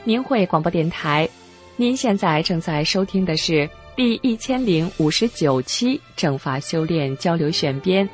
明慧广播电台，您现在正在收听的是第1059期正法修炼交流选编。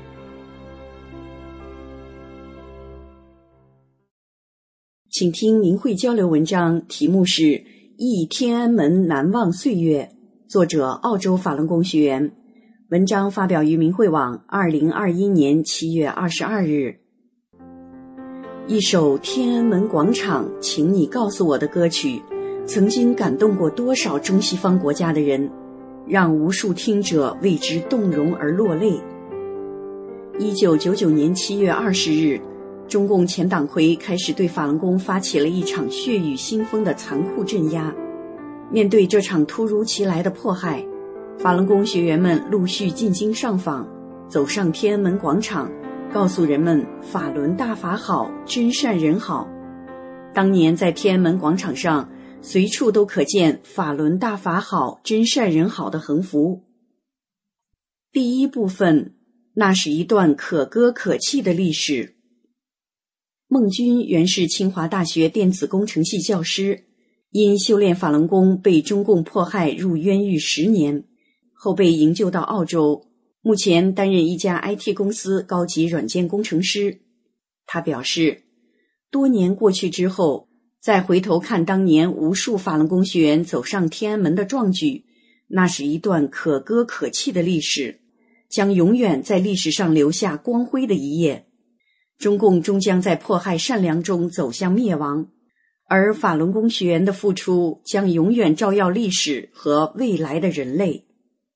请听明慧交流文章，题目是《忆天安门难忘岁月》，作者澳洲法轮功学员。文章发表于明慧网2021年7月22日。一首《天安门广场，请你告诉我》的歌曲，曾经感动过多少中西方国家的人，让无数听者为之动容而落泪。1999年7月20日，中共前党魁开始对法轮功发起了一场血雨腥风的残酷镇压。面对这场突如其来的迫害，法轮功学员们陆续进京上访，走上天安门广场，告诉人们法轮大法好，真善人好。当年在天安门广场上，随处都可见法轮大法好，真善人好的横幅。第一部分，那是一段可歌可泣的历史。孟军原是清华大学电子工程系教师，因修炼法轮功被中共迫害入冤狱10年，后被营救到澳洲，目前担任一家 IT 公司高级软件工程师。他表示，多年过去之后，再回头看当年无数法轮功学员走上天安门的壮举，那是一段可歌可泣的历史，将永远在历史上留下光辉的一页。中共终将在迫害善良中走向灭亡，而法轮功学员的付出将永远照耀历史和未来的人类。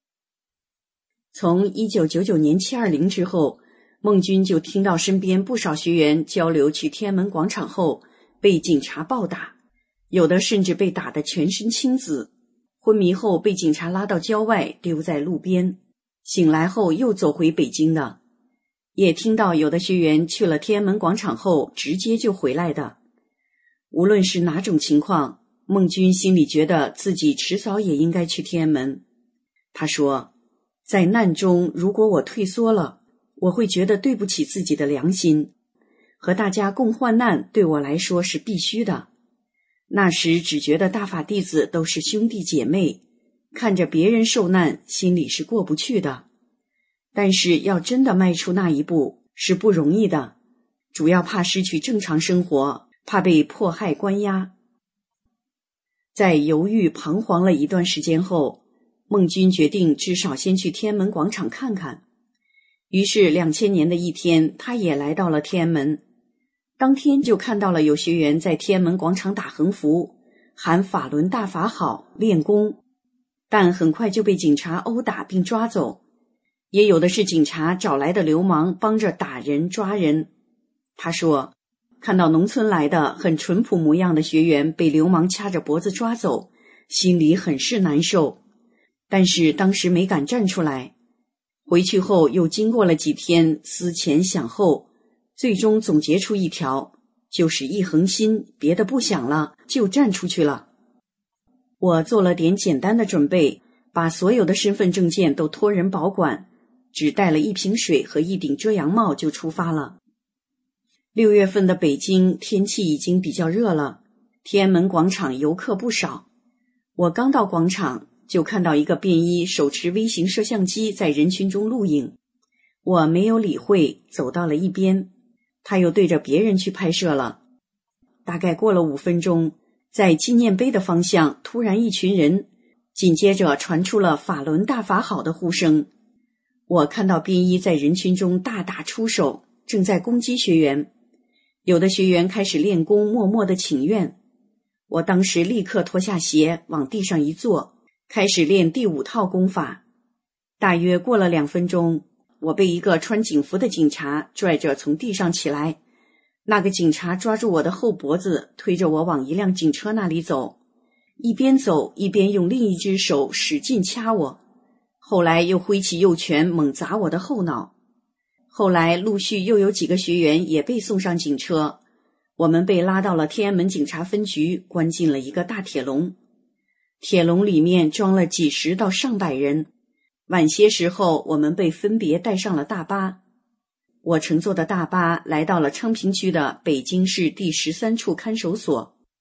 从1999年720之后，孟军就听到身边不少学员交流去天安门广场后被警察暴打，有的甚至被打得全身青紫，昏迷后被警察拉到郊外丢在路边，醒来后又走回北京的。也听到有的学员去了天安门广场后直接就回来的。无论是哪种情况，孟军心里觉得自己迟早也应该去天安门。他说，在难中如果我退缩了，我会觉得对不起自己的良心，和大家共患难对我来说是必须的。那时只觉得大法弟子都是兄弟姐妹，看着别人受难，心里是过不去的。但是要真的迈出那一步是不容易的，主要怕失去正常生活，怕被迫害关押。在犹豫彷徨了一段时间后，孟军决定至少先去天安门广场看看。于是2000年的一天，他也来到了天安门。当天就看到了有学员在天安门广场打横幅，喊法轮大法好，练功，但很快就被警察殴打并抓走。也有的是警察找来的流氓帮着打人抓人。他说，看到农村来的很淳朴模样的学员被流氓掐着脖子抓走，心里很是难受，但是当时没敢站出来。回去后又经过了几天思前想后，最终总结出一条，就是一横心，别的不想了，就站出去了。我做了点简单的准备，把所有的身份证件都托人保管，只带了一瓶水和一顶遮阳帽就出发了。6月份的北京天气已经比较热了，天安门广场游客不少。我刚到广场，就看到一个便衣手持微型摄像机在人群中录影。我没有理会，走到了一边，他又对着别人去拍摄了。大概过了5分钟，在纪念碑的方向突然一群人，紧接着传出了法轮大法好的呼声。我看到便衣在人群中大打出手，正在攻击学员。有的学员开始练功，默默地请愿。我当时立刻脱下鞋，往地上一坐，开始练第5套功法。大约过了2分钟，我被一个穿警服的警察拽着从地上起来。那个警察抓住我的后脖子，推着我往一辆警车那里走，一边走一边用另一只手使劲掐我。后来又挥起右拳猛砸我的后脑。后来陆续又有几个学员也被送上警车，我们被拉到了天安门警察分局，关进了一个大铁笼。铁笼里面装了几十到上百人。晚些时候，我们被分别带上了大巴。我乘坐的大巴来到了昌平区的北京市第13处看守所。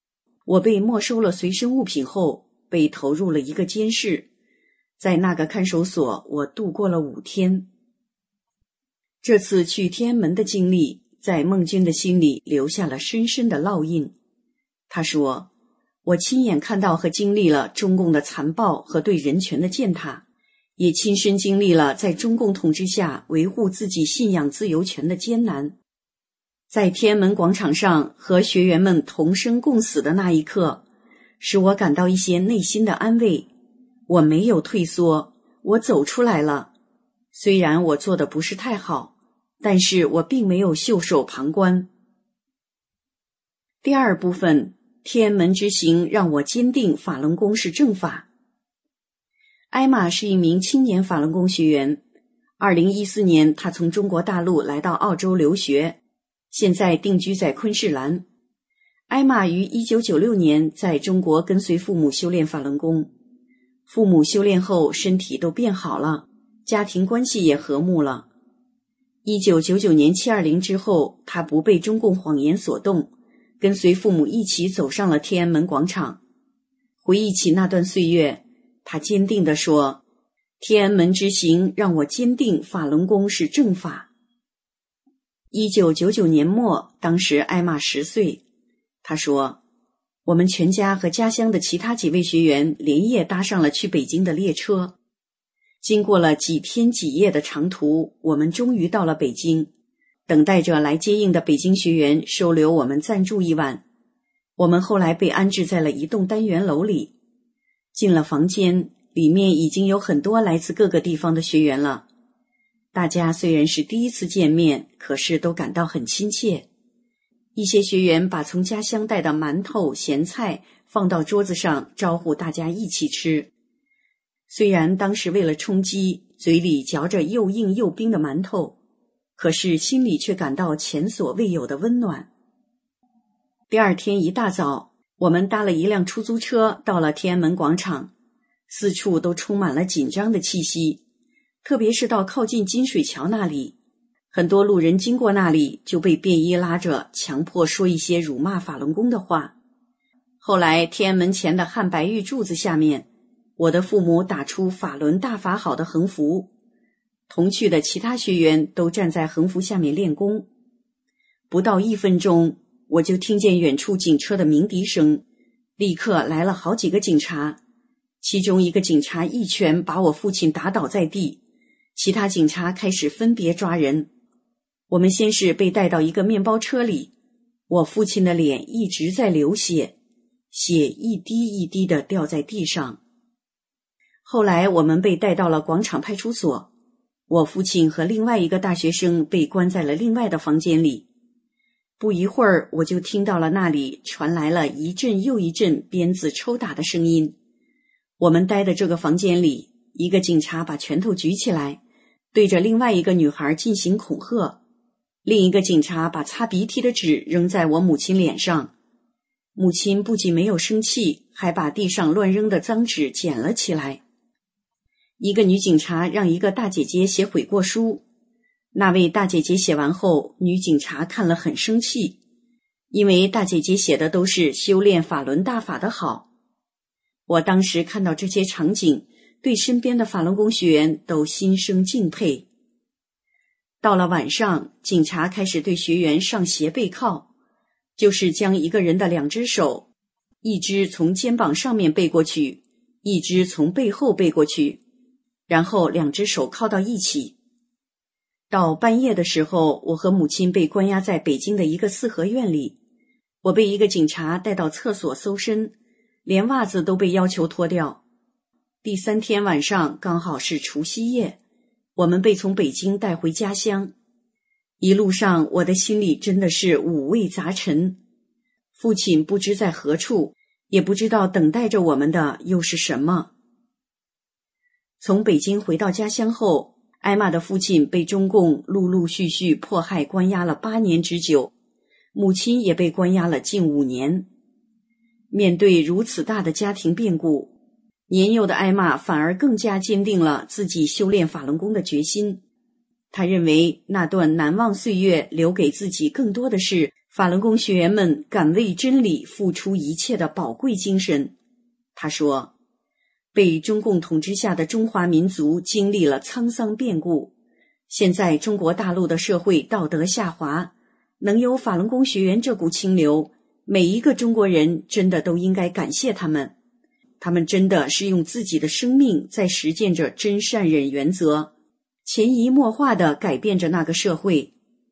我被没收了随身物品后，被投入了一个监室。在那个看守所，我度过了5天。这次去天安门的经历，在孟军的心里留下了深深的烙印。他说，我亲眼看到和经历了中共的残暴和对人权的践踏，也亲身经历了在中共统治下维护自己信仰自由权的艰难。在天安门广场上和学员们同生共死的那一刻，使我感到一些内心的安慰。我没有退缩，我走出来了。虽然我做的不是太好，但是我并没有袖手旁观。第二部分，天安门之行让我坚定法轮功是正法。艾玛是一名青年法轮功学员。2014年，他从中国大陆来到澳洲留学，现在定居在昆士兰。艾玛于1996年在中国跟随父母修炼法轮功，父母修炼后身体都变好了，家庭关系也和睦了。1999年720之后，他不被中共谎言所动，跟随父母一起走上了天安门广场。回忆起那段岁月，他坚定地说，天安门之行让我坚定法轮功是正法。1999年末，当时艾玛10岁。他说，我们全家和家乡的其他几位学员连夜搭上了去北京的列车。经过了几天几夜的长途，我们终于到了北京，等待着来接应的北京学员收留我们暂住一晚。我们后来被安置在了一栋单元楼里。进了房间，里面已经有很多来自各个地方的学员了。大家虽然是第一次见面，可是都感到很亲切。一些学员把从家乡带的馒头、咸菜放到桌子上，招呼大家一起吃。虽然当时为了充饥，嘴里嚼着又硬又冰的馒头，可是心里却感到前所未有的温暖。第二天一大早，我们搭了一辆出租车到了天安门广场，四处都充满了紧张的气息，特别是到靠近金水桥那里，很多路人经过那里就被便衣拉着，强迫说一些辱骂法轮功的话。后来天安门前的汉白玉柱子下面，我的父母打出法轮大法好的横幅，同去的其他学员都站在横幅下面练功。不到1分钟，我就听见远处警车的鸣笛声，立刻来了好几个警察，其中一个警察一拳把我父亲打倒在地，其他警察开始分别抓人。我们先是被带到一个面包车里，我父亲的脸一直在流血，血一滴一滴地掉在地上。后来我们被带到了广场派出所，我父亲和另外一个大学生被关在了另外的房间里。不一会儿，我就听到了那里传来了一阵又一阵鞭子抽打的声音。我们待的这个房间里，一个警察把拳头举起来，对着另外一个女孩进行恐吓，另一个警察把擦鼻涕的纸扔在我母亲脸上。母亲不仅没有生气，还把地上乱扔的脏纸捡了起来。一个女警察让一个大姐姐写悔过书，那位大姐姐写完后，女警察看了很生气，因为大姐姐写的都是修炼法轮大法的好。我当时看到这些场景，对身边的法轮功学员都心生敬佩。到了晚上，警察开始对学员上斜背靠，就是将一个人的2只手，一只从肩膀上面背过去，一只从背后背过去，然后2只手靠到一起。到半夜的时候，我和母亲被关押在北京的一个四合院里，我被一个警察带到厕所搜身，连袜子都被要求脱掉。第3天晚上刚好是除夕夜，我们被从北京带回家乡。一路上我的心里真的是五味杂陈，父亲不知在何处，也不知道等待着我们的又是什么。从北京回到家乡后，艾玛的父亲被中共陆陆续续迫害关押了8年之久，母亲也被关押了近5年。面对如此大的家庭变故，年幼的艾玛反而更加坚定了自己修炼法轮功的决心。他认为那段难忘岁月留给自己更多的是法轮功学员们敢为真理付出一切的宝贵精神。他说，被中共统治下的中华民族经历了沧桑变故，现在中国大陆的社会道德下滑，能有法轮功学员这股清流，每一个中国人真的都应该感谢他们。他们真的是用自己的生命在实践着真善忍原则，潜移默化地改变着那个社会。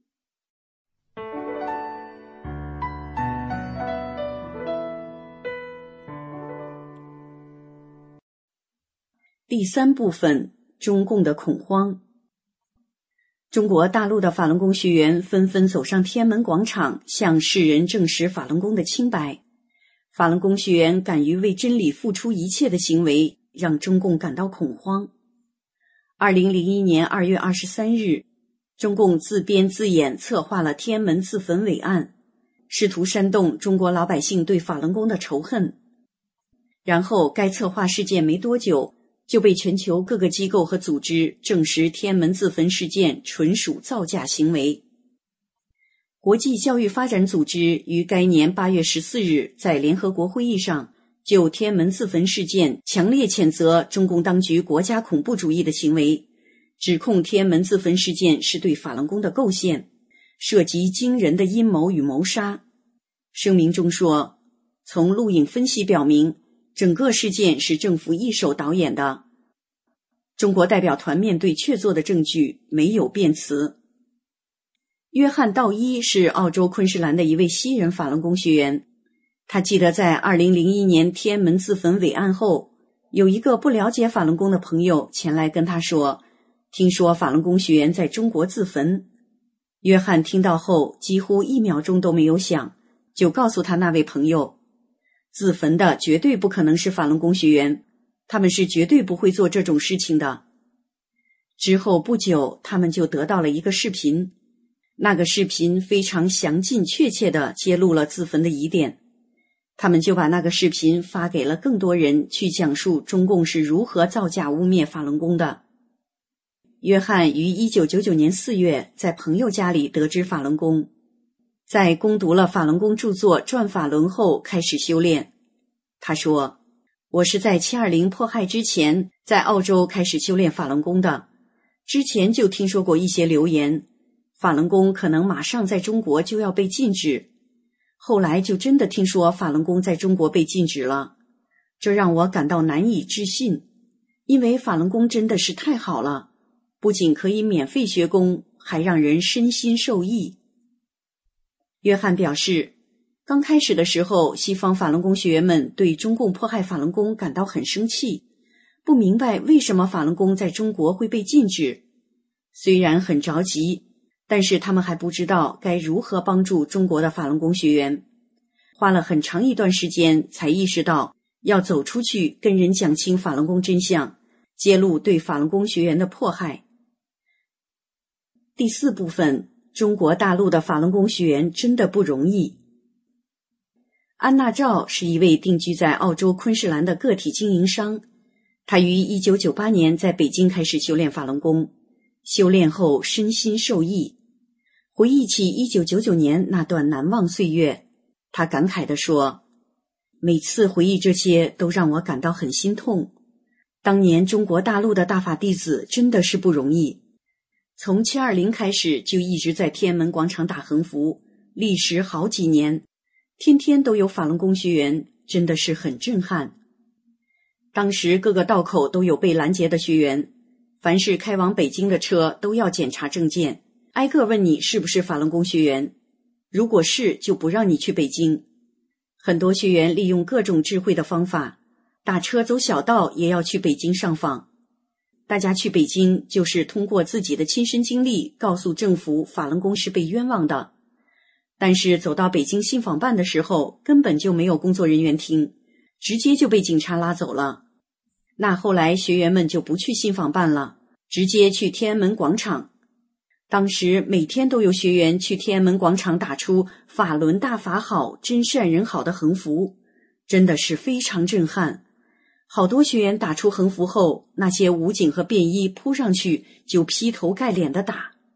第三部分，中共的恐慌。中国大陆的法轮功学员纷纷走上天安门广场，向世人证实法轮功的清白。法轮功学员敢于为真理付出一切的行为，让中共感到恐慌。2001年2月23日，中共自编自演策划了天安门自焚伪案，试图煽动中国老百姓对法轮功的仇恨。然后该策划事件没多久，就被全球各个机构和组织证实天安门自焚事件纯属造假行为。国际教育发展组织于该年8月14日在联合国会议上就天安门自焚事件强烈谴责中共当局国家恐怖主义的行为，指控天安门自焚事件是对法轮功的构陷，涉及惊人的阴谋与谋杀。声明中说，从录影分析表明，整个事件是政府一手导演的。中国代表团面对确凿的证据没有辩词。约翰·道伊是澳洲昆士兰的一位西人法轮功学员，他记得在2001年天安门自焚伪案后，有一个不了解法轮功的朋友前来跟他说，听说法轮功学员在中国自焚。约翰听到后几乎1秒钟都没有想，就告诉他那位朋友，自焚的绝对不可能是法轮功学员，他们是绝对不会做这种事情的。之后不久，他们就得到了一个视频，那个视频非常详尽确切地揭露了自焚的疑点。他们就把那个视频发给了更多人，去讲述中共是如何造假污蔑法轮功的。约翰于1999年4月在朋友家里得知法轮功，在攻读了法轮功著作《转法轮》后开始修炼。他说，我是在720迫害之前在澳洲开始修炼法轮功的，之前就听说过一些流言，法轮功可能马上在中国就要被禁止，后来就真的听说法轮功在中国被禁止了，这让我感到难以置信，因为法轮功真的是太好了，不仅可以免费学功，还让人身心受益。约翰表示，刚开始的时候，西方法轮功学员们对中共迫害法轮功感到很生气，不明白为什么法轮功在中国会被禁止。虽然很着急，但是他们还不知道该如何帮助中国的法轮功学员，花了很长一段时间才意识到要走出去跟人讲清法轮功真相，揭露对法轮功学员的迫害。第四部分，中国大陆的法轮功学员真的不容易。安娜赵是一位定居在澳洲昆士兰的个体经营商，他于1998年在北京开始修炼法轮功，修炼后身心受益。回忆起1999年那段难忘岁月，他感慨地说，每次回忆这些都让我感到很心痛。当年中国大陆的大法弟子真的是不容易，从720开始就一直在天安门广场打横幅，历时好几年，天天都有法轮功学员，真的是很震撼。当时各个道口都有被拦截的学员，凡是开往北京的车都要检查证件，挨个问你是不是法轮功学员，如果是就不让你去北京。很多学员利用各种智慧的方法，打车走小道也要去北京上访。大家去北京就是通过自己的亲身经历告诉政府法轮功是被冤枉的，但是走到北京信访办的时候根本就没有工作人员听，直接就被警察拉走了。那后来学员们就不去信访办了，直接去天安门广场。当时每天都有学员去天安门广场打出法轮大法好，真善人好的横幅，真的是非常震撼。好多学员打出横幅后，那些武警和便衣扑上去就劈头盖脸的打。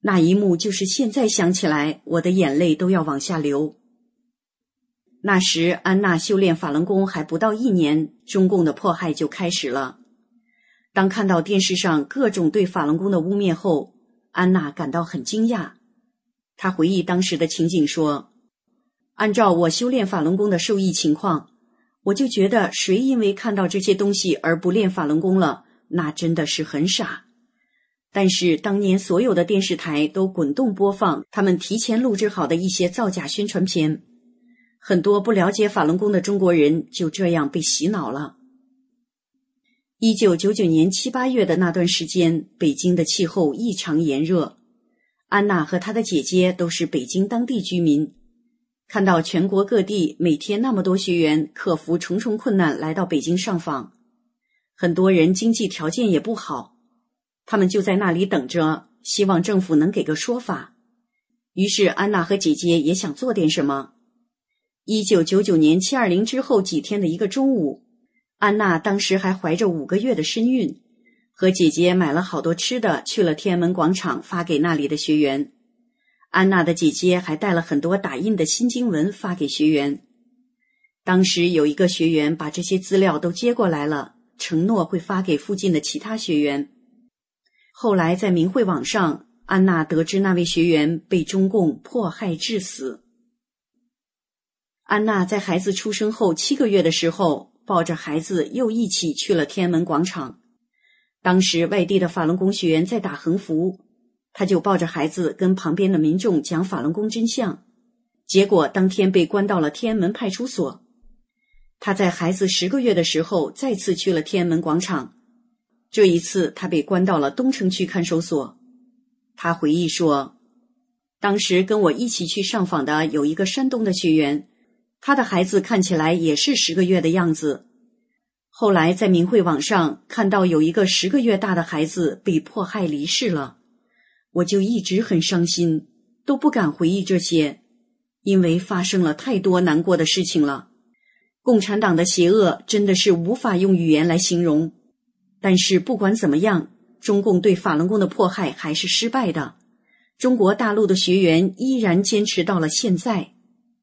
那一幕就是现在想起来，我的眼泪都要往下流。那时安娜修炼法轮功还不到1年，中共的迫害就开始了。当看到电视上各种对法轮功的污蔑后，安娜感到很惊讶。她回忆当时的情景说，按照我修炼法轮功的受益情况，我就觉得谁因为看到这些东西而不练法轮功了，那真的是很傻。但是当年所有的电视台都滚动播放他们提前录制好的一些造假宣传片，很多不了解法轮功的中国人就这样被洗脑了。1999年7、8月的那段时间，北京的气候异常炎热。安娜和她的姐姐都是北京当地居民，看到全国各地每天那么多学员克服重重困难来到北京上访，很多人经济条件也不好，他们就在那里等着，希望政府能给个说法。于是安娜和姐姐也想做点什么。1999年720之后几天的一个中午，安娜当时还怀着5个月的身孕，和姐姐买了好多吃的，去了天安门广场发给那里的学员。安娜的姐姐还带了很多打印的新经文发给学员。当时有一个学员把这些资料都接过来了，承诺会发给附近的其他学员。后来在明慧网上，安娜得知那位学员被中共迫害致死。安娜在孩子出生后7个月的时候，抱着孩子又一起去了天安门广场。当时外地的法轮功学员在打横幅，他就抱着孩子跟旁边的民众讲法轮功真相，结果当天被关到了天安门派出所。他在孩子10个月的时候再次去了天安门广场，这一次他被关到了东城区看守所。他回忆说，当时跟我一起去上访的有一个山东的学员，他的孩子看起来也是10个月的样子。后来在明慧网上看到有一个10个月大的孩子被迫害离世了，我就一直很伤心，都不敢回忆这些，因为发生了太多难过的事情了。共产党的邪恶真的是无法用语言来形容。但是不管怎么样，中共对法轮功的迫害还是失败的，中国大陆的学员依然坚持到了现在。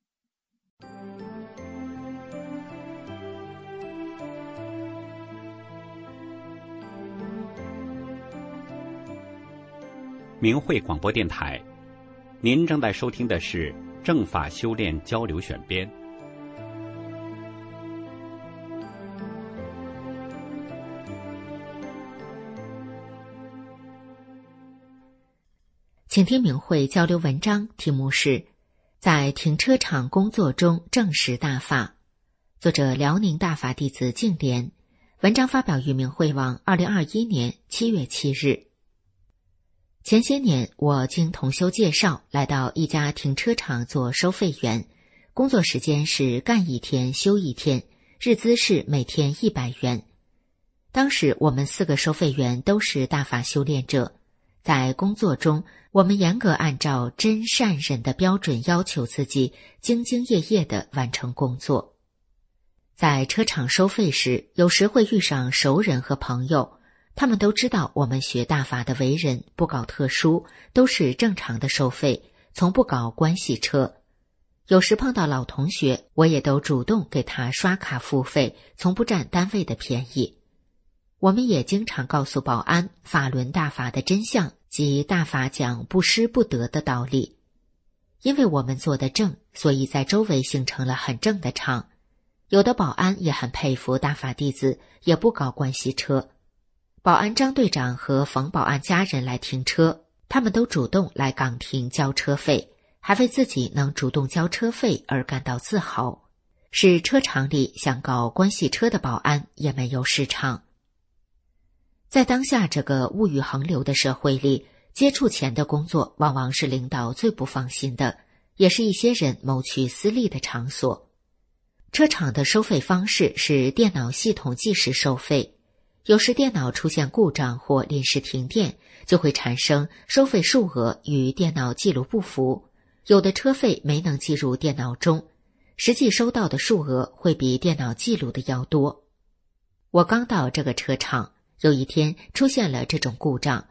明慧广播电台，您正在收听的是正法修炼交流选编。 请听明慧交流文章，题目是在停车场工作中证实大法，作者辽宁大法弟子净莲，文章发表于明慧网2021年7月7日。前些年我经同修介绍来到一家停车场做收费员，工作时间是干1天休1天，日资是每天100元。当时我们4个收费员都是大法修炼者，在工作中我们严格按照真善忍的标准要求自己，兢兢业业地完成工作。在车场收费时，有时会遇上熟人和朋友，他们都知道我们学大法的为人，不搞特殊，都是正常的收费，从不搞关系车。有时碰到老同学，我也都主动给他刷卡付费，从不占单位的便宜。我们也经常告诉保安法轮大法的真相及大法讲不失不得的道理。因为我们做得正，所以在周围形成了很正的场。有的保安也很佩服大法弟子，也不搞关系车。保安张队长和冯保安家人来停车，他们都主动来岗亭交车费，还为自己能主动交车费而感到自豪，使车场里想搞关系车的保安也没有市场。在当下这个物欲横流的社会里，接触钱的工作往往是领导最不放心的，也是一些人谋取私利的场所。车场的收费方式是电脑系统计时收费，有时电脑出现故障或临时停电，就会产生收费数额与电脑记录不符，有的车费没能记入电脑中，实际收到的数额会比电脑记录的要多。我刚到这个车场，有一天出现了这种故障，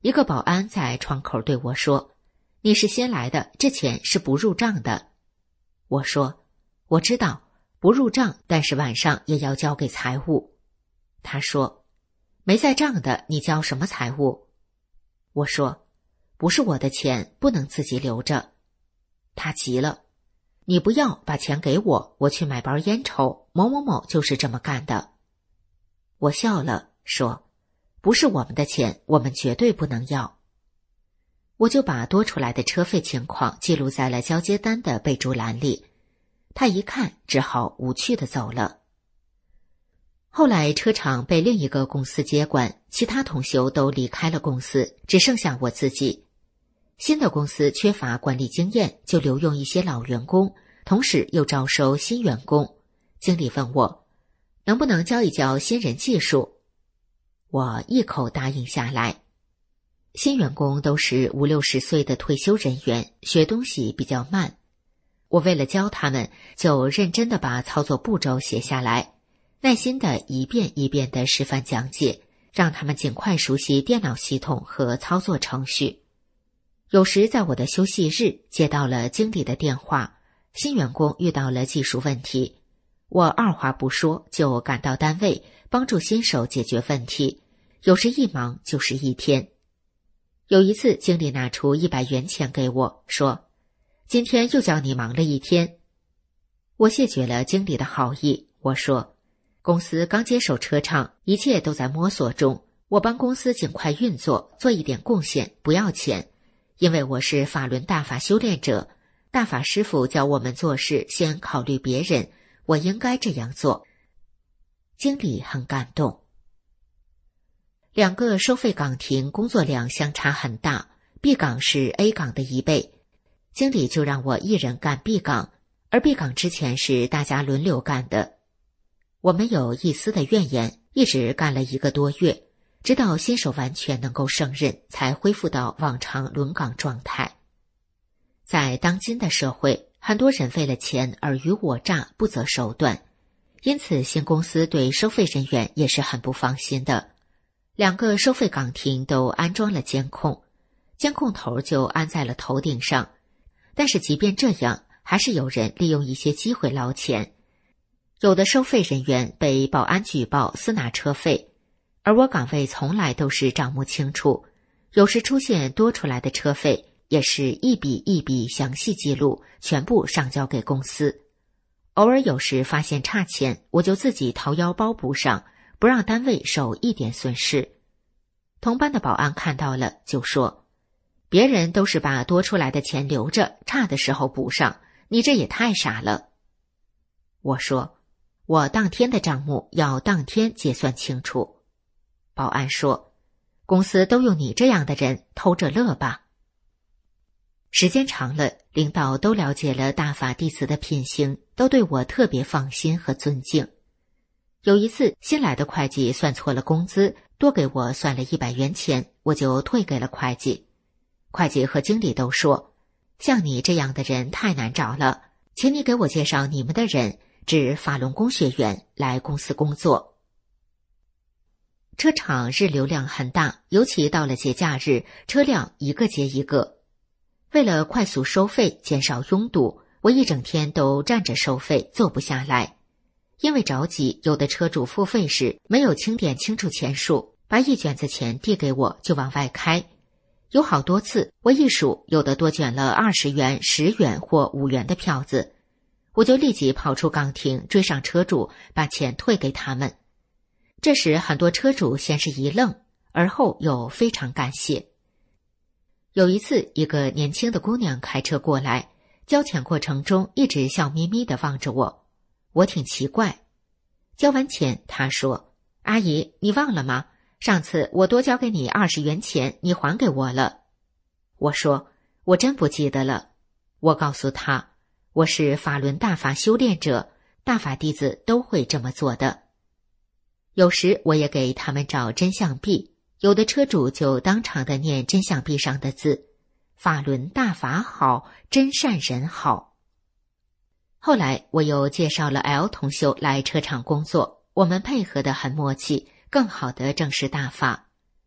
一个保安在窗口对我说：“你是新来的，这钱是不入账的。”我说：“我知道，不入账，但是晚上也要交给财务。”他说：“没在账的，你交什么财务？”我说：“不是我的钱，不能自己留着。”他急了：“你不要，把钱给我，我去买包烟抽，某某某就是这么干的。”我笑了，说：“不是我们的钱，我们绝对不能要。”我就把多出来的车费情况记录在了交接单的备注栏里。他一看，只好无趣地走了。后来车厂被另一个公司接管，其他同修都离开了公司，只剩下我自己。新的公司缺乏管理经验，就留用一些老员工，同时又招收新员工。经理问我能不能教一教新人技术，我一口答应下来。新员工都是50、60岁的退休人员，学东西比较慢。我为了教他们，就认真地把操作步骤写下来，耐心地一遍一遍地示范讲解，让他们尽快熟悉电脑系统和操作程序。有时在我的休息日接到了经理的电话，新员工遇到了技术问题，我二话不说就赶到单位帮助新手解决问题，有时一忙就是一天。有一次经理拿出100元钱给我，说：“今天又叫你忙了一天。”我谢绝了经理的好意，我说：“公司刚接手车厂，一切都在摸索中，我帮公司尽快运作，做一点贡献，不要钱。因为我是法轮大法修炼者，大法师父教我们做事先考虑别人，我应该这样做。”经理很感动。2个收费岗亭工作量相差很大， B 岗是 A 岗的1倍，经理就让我一人干 B 岗，而 B 岗之前是大家轮流干的。我没有一丝的怨言，一直干了1个多月，直到新手完全能够胜任，才恢复到往常轮岗状态。在当今的社会，很多人为了钱尔虞我诈，不择手段，因此新公司对收费人员也是很不放心的。2个收费岗亭都安装了监控，监控头就安在了头顶上，但是即便这样，还是有人利用一些机会捞钱。有的收费人员被保安举报私拿车费，而我岗位从来都是账目清楚，有时出现多出来的车费，也是一笔一笔详细记录，全部上交给公司。偶尔有时发现差钱，我就自己掏腰包补上，不让单位受一点损失。同班的保安看到了就说：“别人都是把多出来的钱留着，差的时候补上，你这也太傻了。”我说：“我当天的账目要当天结算清楚。”保安说：“公司都用你这样的人，偷着乐吧。”时间长了，领导都了解了大法弟子的品行，都对我特别放心和尊敬。有一次新来的会计算错了工资，多给我算了100元钱，我就退给了会计。会计和经理都说：“像你这样的人太难找了，请你给我介绍你们的人，指法轮功学员来公司工作。”车厂日流量很大，尤其到了节假日，车辆一个接一个。为了快速收费，减少拥堵，我一整天都站着收费，坐不下来。因为着急，有的车主付费时没有清点清楚钱数，把一卷子钱递给我就往外开。有好多次，我一数，有的多卷了20元、10元或5元的票子，我就立即跑出岗亭，追上车主，把钱退给他们。这时很多车主先是一愣，而后又非常感谢。有一次，一个年轻的姑娘开车过来，交钱过程中一直笑眯眯地望着我，我挺奇怪。交完钱，她说：“阿姨，你忘了吗？上次我多交给你20元钱，你还给我了。”我说：“我真不记得了。”我告诉她，我是法轮大法修炼者，大法弟子都会这么做的。有时我也给他们找真相币，有的车主就当场的念真相币上的字：“法轮大法好，真善人好。”后来我又介绍了 L 同修来车厂工作，我们配合得很默契，更好地正视大法。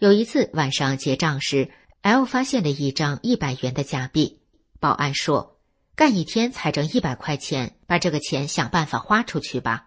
有一次晚上结账时 ，L 发现了一张100元的假币。保安说：“干一天才挣100块钱，把这个钱想办法花出去吧。”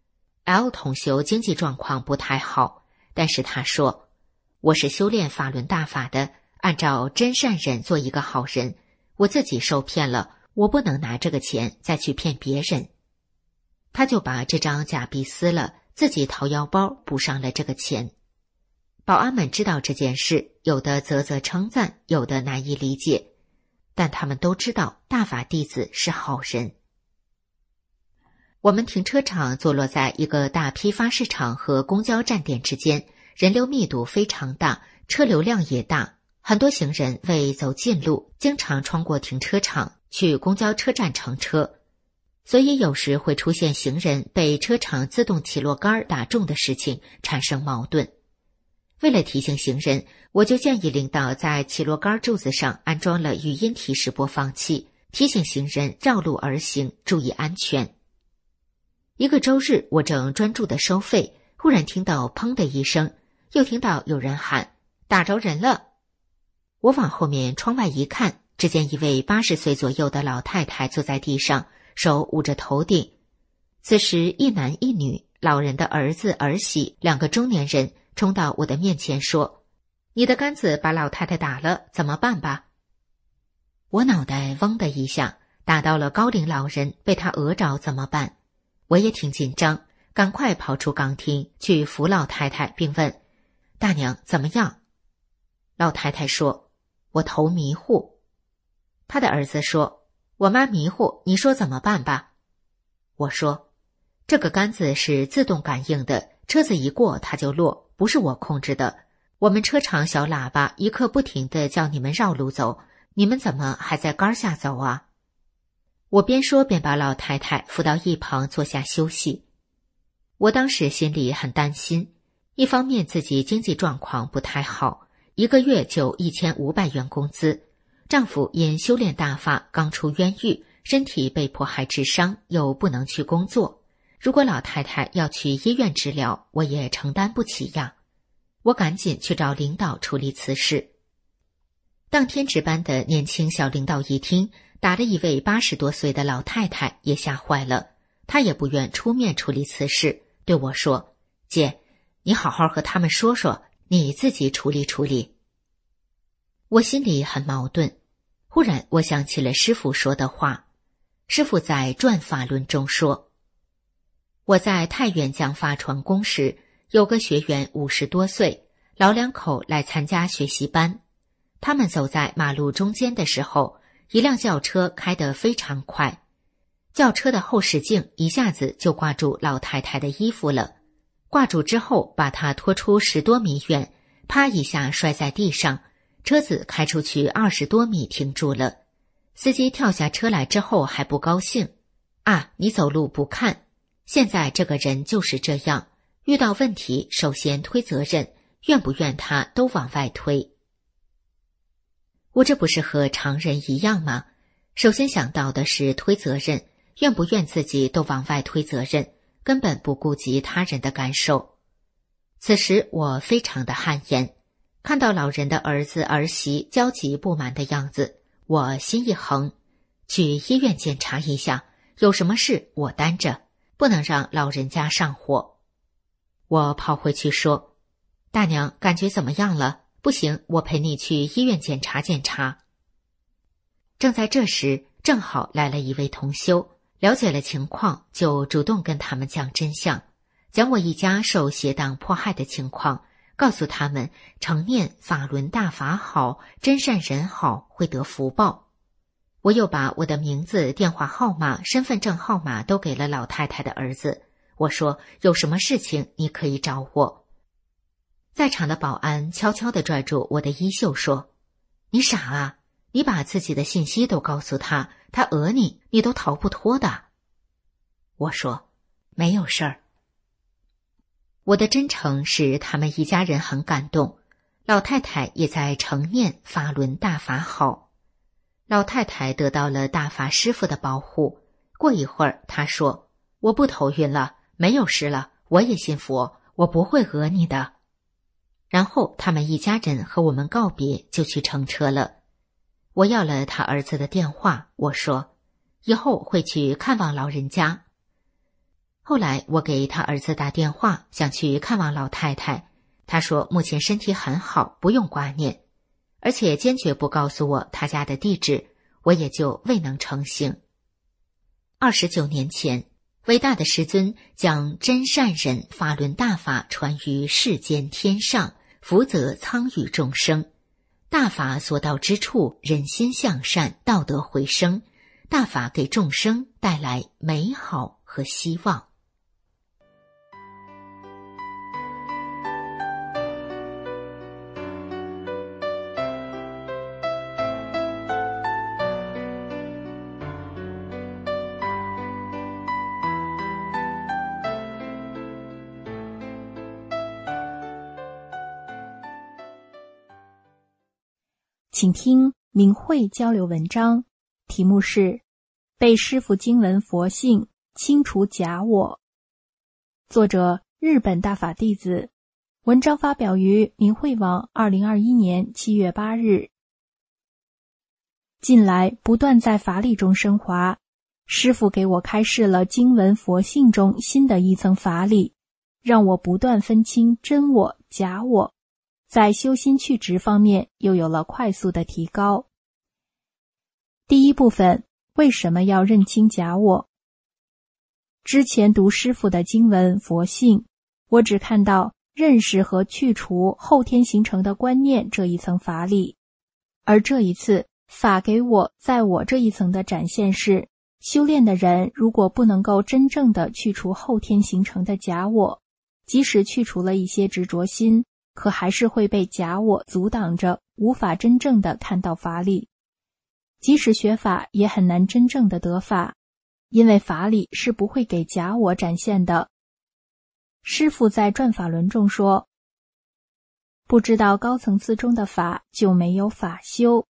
L 同修经济状况不太好，但是他说：“我是修炼法轮大法的，按照真善忍做一个好人。我自己受骗了，我不能拿这个钱再去骗别人。”他就把这张假币撕了，自己掏腰包补上了这个钱。保安们知道这件事，有的啧啧称赞，有的难以理解，但他们都知道大法弟子是好人。我们停车场坐落在一个大批发市场和公交站点之间，人流密度非常大，车流量也大。很多行人为走近路，经常穿过停车场去公交车站乘车，所以有时会出现行人被车场自动起落杆打中的事情，产生矛盾。为了提醒行人，我就建议领导在起落杆柱子上安装了语音提示播放器，提醒行人绕路而行，注意安全。一个周日，我正专注地收费，忽然听到砰的一声，又听到有人喊：“打着人了！”我往后面窗外一看，只见一位80岁左右的老太太坐在地上，手捂着头顶。此时一男一女，老人的儿子儿媳2个中年人冲到我的面前说：“你的杆子把老太太打了，怎么办吧？”我脑袋嗡的一下，打到了高龄老人，被他讹着怎么办？我也挺紧张，赶快跑出岗厅去扶老太太，并问：“大娘怎么样？”老太太说：“我头迷糊。”他的儿子说：“我妈迷糊，你说怎么办吧？”我说：“这个杆子是自动感应的，车子一过它就落，不是我控制的。我们车场小喇叭一刻不停地叫你们绕路走，你们怎么还在杆下走啊？”我边说边把老太太扶到一旁坐下休息。我当时心里很担心，一方面自己经济状况不太好，1个月就1500元工资，丈夫因修炼大法刚出冤狱，身体被迫害致伤，又不能去工作。如果老太太要去医院治疗，我也承担不起呀。我赶紧去找领导处理此事。当天值班的年轻小领导一听，打了一位80多岁的老太太，也吓坏了。她也不愿出面处理此事，对我说：“姐，你好好和他们说说，你自己处理处理。”我心里很矛盾，忽然我想起了师父说的话。师父在《转法轮》中说：“我在太原讲法传功时，有个学员50多岁，老2口来参加学习班。他们走在马路中间的时候，一辆轿车开得非常快，轿车的后视镜一下子就挂住老太太的衣服了，挂住之后把她拖出10多米远，啪一下摔在地上，车子开出去20多米停住了。司机跳下车来之后还不高兴：“啊，你走路不看，现在这个人就是这样，遇到问题首先推责任，怨不怨他都往外推。”我这不是和常人一样吗？首先想到的是推责任，怨不怨自己都往外推责任，根本不顾及他人的感受。此时我非常的汗颜，看到老人的儿子儿媳焦急不满的样子，我心一横，去医院检查一下，有什么事我担着，不能让老人家上火。我跑回去说：“大娘，感觉怎么样了？不行，我陪你去医院检查检查。”正在这时，正好来了一位同修，了解了情况，就主动跟他们讲真相，讲我一家受邪党迫害的情况，告诉他们常念法轮大法好，真善人好，会得福报。我又把我的名字、电话号码、身份证号码都给了老太太的儿子，我说有什么事情你可以找我。在场的保安悄悄地拽住我的衣袖说：“你傻啊，你把自己的信息都告诉他，他讹你，你都逃不脱的。”我说：“没有事儿。”我的真诚使他们一家人很感动，老太太也在承念法轮大法好。老太太得到了大法师父的保护，过一会儿她说：“我不头晕了，没有事了，我也信佛，我不会讹你的。” 然后他们一家人和我们告别，就去乘车了。我要了他儿子的电话，我说以后会去看望老人家。后来我给他儿子打电话，想去看望老太太，他说目前身体很好，不用挂念，而且坚决不告诉我他家的地址，我也就未能成行。29年前，伟大的师尊将真善忍法轮大法传于世间天上，福泽苍宇众生。大法所到之处，人心向善，道德回升。大法给众生带来美好和希望。 请听明慧交流文章，题目是被师父经文佛性清除假我。作者日本大法弟子，文章发表于明慧网2021年7月8日。近来不断在法理中升华，师父给我开示了经文佛性中新的一层法理，让我不断分清真我、假我，在修心去执方面又有了快速的提高。第一部分，为什么要认清假我？之前读师父的经文佛性，我只看到认识和去除后天形成的观念这一层法理，而这一次法给我在我这一层的展现是，修炼的人如果不能够真正的去除后天形成的假我，即使去除了一些执着心，可还是会被假我阻挡着，无法真正的看到法理。即使学法也很难真正的得法，因为法理是不会给假我展现的。师父在转法轮中说，不知道高层次中的法就没有法修。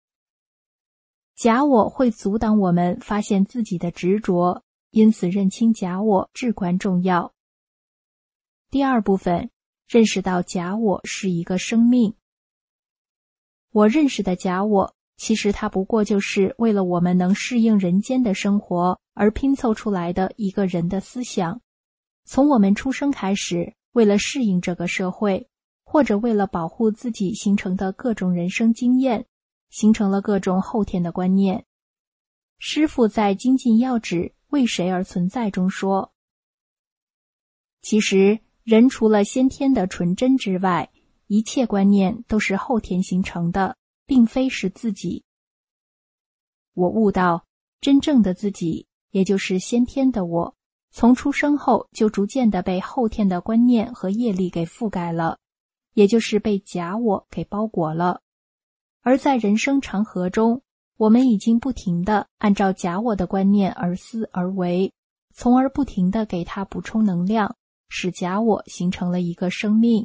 假我会阻挡我们发现自己的执着，因此认清假我至关重要。第二部分，认识到假我是一个生命。我认识的假我，其实它不过就是为了我们能适应人间的生活而拼凑出来的一个人的思想。从我们出生开始，为了适应这个社会，或者为了保护自己形成的各种人生经验，形成了各种后天的观念。师父在精进要旨为谁而存在中说，其实人除了先天的纯真之外，一切观念都是后天形成的，并非是自己。我悟到，真正的自己，也就是先天的我，从出生后就逐渐地被后天的观念和业力给覆盖了，也就是被假我给包裹了。而在人生长河中，我们已经不停地按照假我的观念而思而为，从而不停地给它补充能量，使假我形成了一个生命。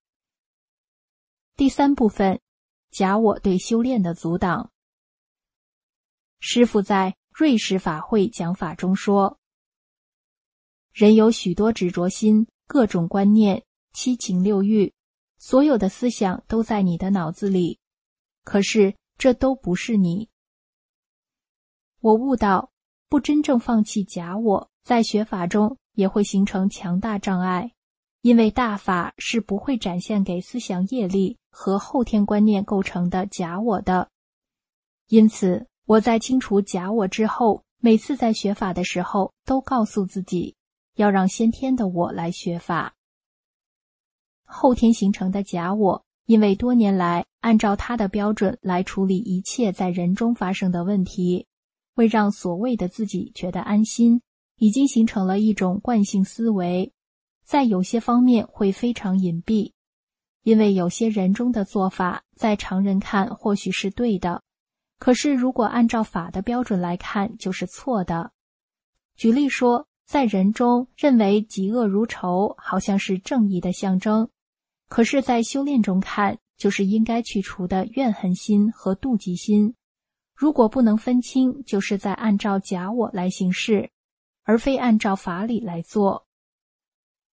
第三部分，假我对修炼的阻挡。师父在瑞士法会讲法中说，人有许多执着心，各种观念，七情六欲，所有的思想都在你的脑子里，可是这都不是你。我悟到，不真正放弃假我，在学法中也会形成强大障碍，因为大法是不会展现给思想业力和后天观念构成的假我的。因此，我在清除假我之后，每次在学法的时候，都告诉自己，要让先天的我来学法。后天形成的假我，因为多年来按照他的标准来处理一切在人中发生的问题，为让所谓的自己觉得安心，已经形成了一种惯性思维，在有些方面会非常隐蔽。因为有些人中的做法，在常人看或许是对的，可是如果按照法的标准来看，就是错的。举例说，在人中认为嫉恶如仇好像是正义的象征，可是在修炼中看，就是应该去除的怨恨心和妒忌心。如果不能分清，就是在按照假我来行事，而非按照法理来做。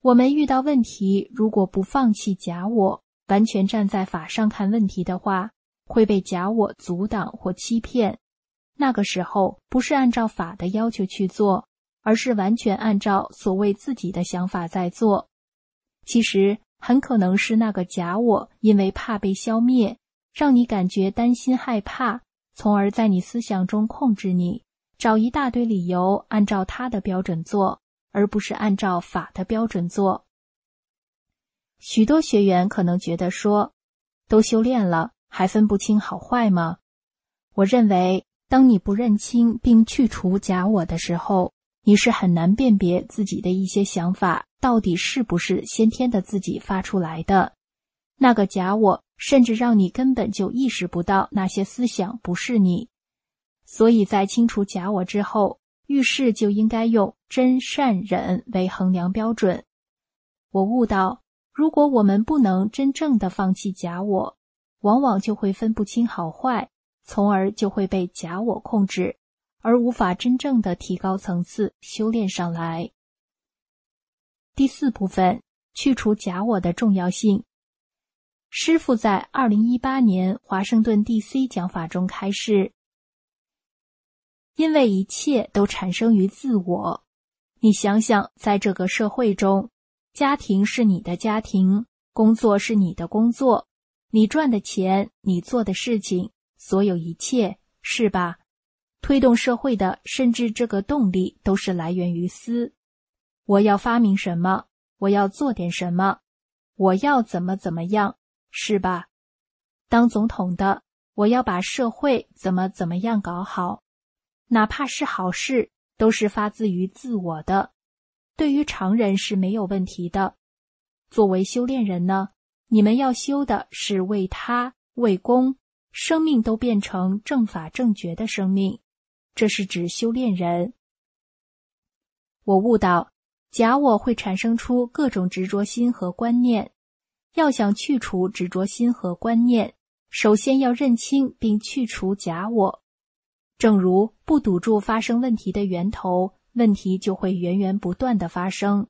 我们遇到问题，如果不放弃假我，完全站在法上看问题的话，会被假我阻挡或欺骗。那个时候不是按照法的要求去做，而是完全按照所谓自己的想法在做。其实很可能是那个假我因为怕被消灭，让你感觉担心害怕，从而在你思想中控制你，找一大堆理由按照他的标准做，而不是按照法的标准做。许多学员可能觉得说，都修炼了，还分不清好坏吗？我认为，当你不认清并去除假我的时候，你是很难辨别自己的一些想法到底是不是先天的自己发出来的。那个假我甚至让你根本就意识不到那些思想不是你。所以在清除假我之后，遇事就应该用真善忍为衡量标准。我悟到，如果我们不能真正的放弃假我，往往就会分不清好坏，从而就会被假我控制，而无法真正的提高层次修炼上来。第4部分，去除假我的重要性。师父在2018年华盛顿 DC 讲法中开示，因为一切都产生于自我。你想想，在这个社会中，家庭是你的家庭，工作是你的工作，你赚的钱，你做的事情，所有一切，是吧？推动社会的，甚至这个动力都是来源于思。我要发明什么？我要做点什么？我要怎么样？是吧？当总统的，我要把社会怎么样搞好。哪怕是好事，都是发自于自我的，对于常人是没有问题的。作为修炼人呢，你们要修的是为他、为公，生命都变成正法正觉的生命，这是指修炼人。我悟到，假我会产生出各种执着心和观念，要想去除执着心和观念，首先要认清并去除假我。正如不堵住发生问题的源头，问题就会源源不断的发生。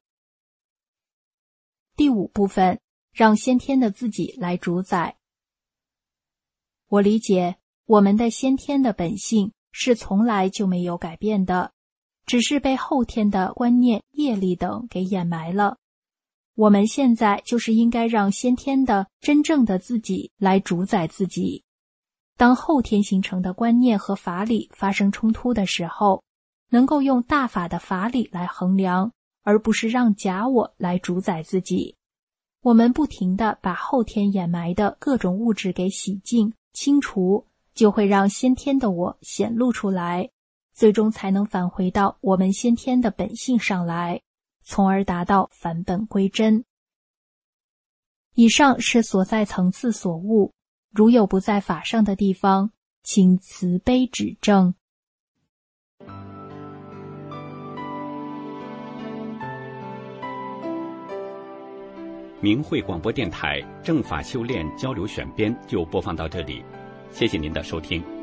第5部分，让先天的自己来主宰。我理解，我们的先天的本性是从来就没有改变的，只是被后天的观念、业力等给掩埋了。我们现在就是应该让先天的真正的自己来主宰自己。当后天形成的观念和法理发生冲突的时候，能够用大法的法理来衡量，而不是让假我来主宰自己。我们不停地把后天掩埋的各种物质给洗净、清除，就会让先天的我显露出来，最终才能返回到我们先天的本性上来，从而达到返本归真。以上是所在层次所悟，如有不在法上的地方，请慈悲指正。 明慧广播电台正法修炼交流选编就播放到这里，谢谢您的收听。